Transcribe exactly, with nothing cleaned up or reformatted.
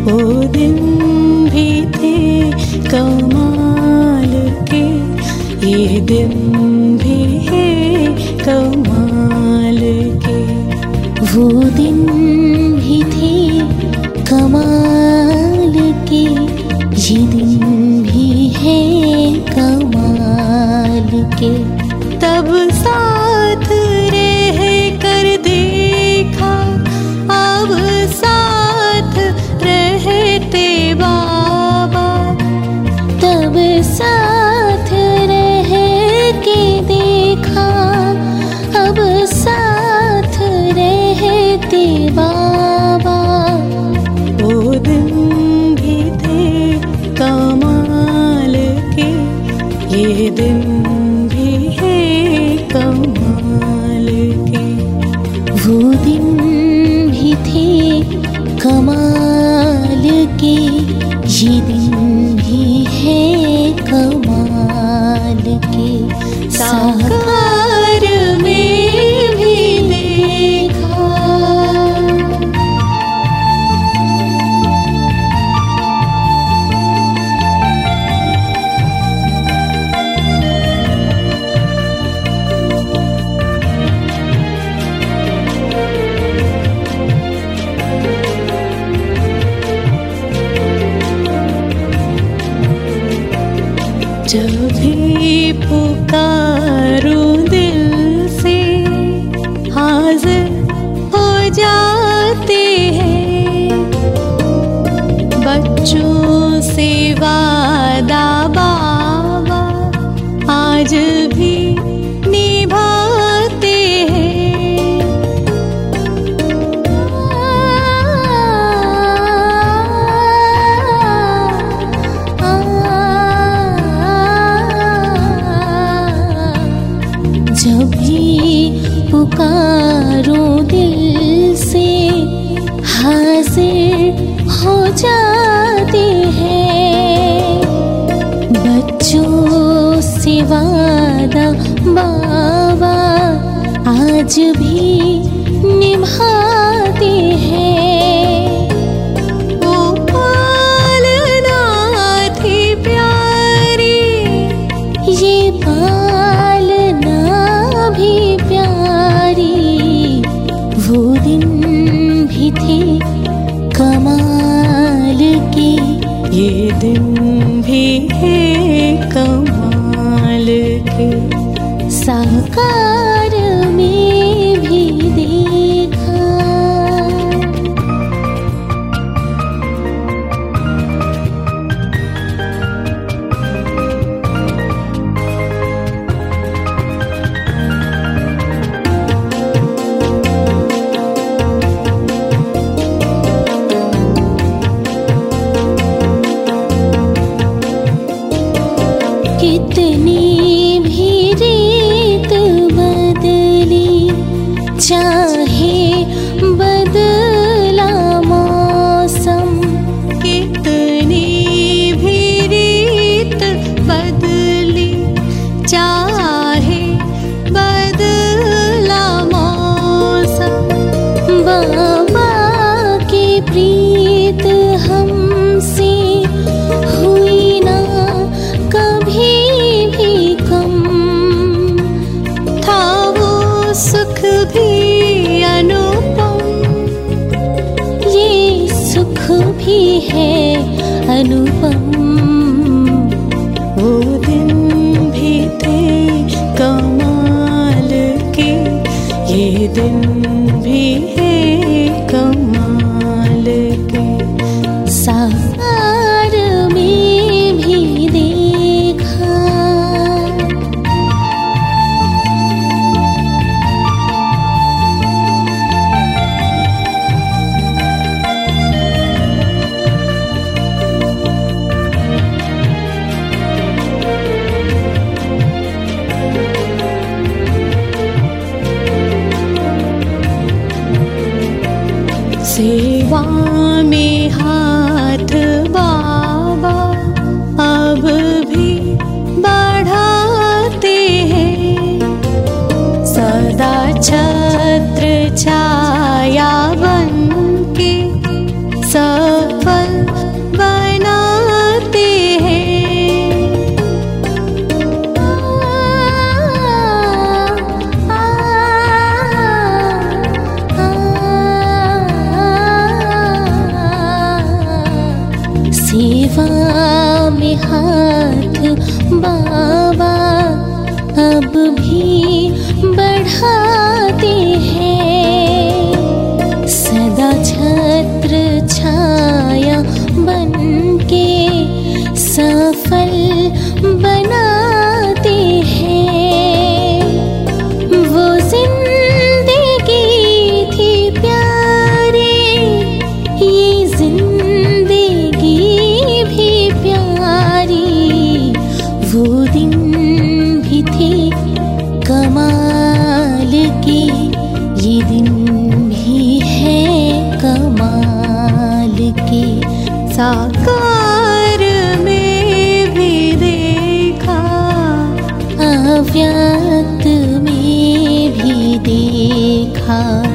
वो दिन भी थे कमाल के, ये दिन भी है कमाल के। वो दिन भी थे कमाल के, ये दिन भी है कमाल के। तब साथ रह कर देखा, अब साथ रहते बाबा। तब साथ रह के देखा, अब साथ रहते बाबा। वो दिन भी थे कमाल के, ये दिन भी है कमाल के। वो दिन भी थे कमाल के, ये दिन भी है कमाल के। साकार में भी देखा। जब भी पुकारूं दिल से, हाजिर हो जाते हैं। बच्चों से वादा बाबा आज भी निभाते हैं। जब भी पुकारो दिल से, हाजिर हो जाते हैं। बच्चों से वादा बाबा आज भी निभाते हैं। वो पालना थी प्यारी, ये पालना भी प्यारी। वो दिन भी थे कमाल के, ये दिन भी है कमाल के। साकार में भी देखा। कितनी भी रीत बदली, चाहे बदला मौसम। कितनी भी रीत बदली, चाहे बदला मौसम। बाबा की प्रीत हमसे हुई ना कभी भी कम। था वो सुख भी अनुपम, ये सुख भी है अनुपम। वो दिन भी थे कमाल के, ये दिन भी है कमाल के। साकार में भी देखा। सेवा में हाथ बाबा अब भी बढ़ाते हैं। सदा छत्र छाया बनके सफल बनाते हैं। वो जिंदगी थी प्यारे, ये जिंदगी भी प्यारी। वो दिन भी थे कमाल के, ये दिन भी है कमाल के। साकार में भी देखा, अव्यक्त में भी देखा।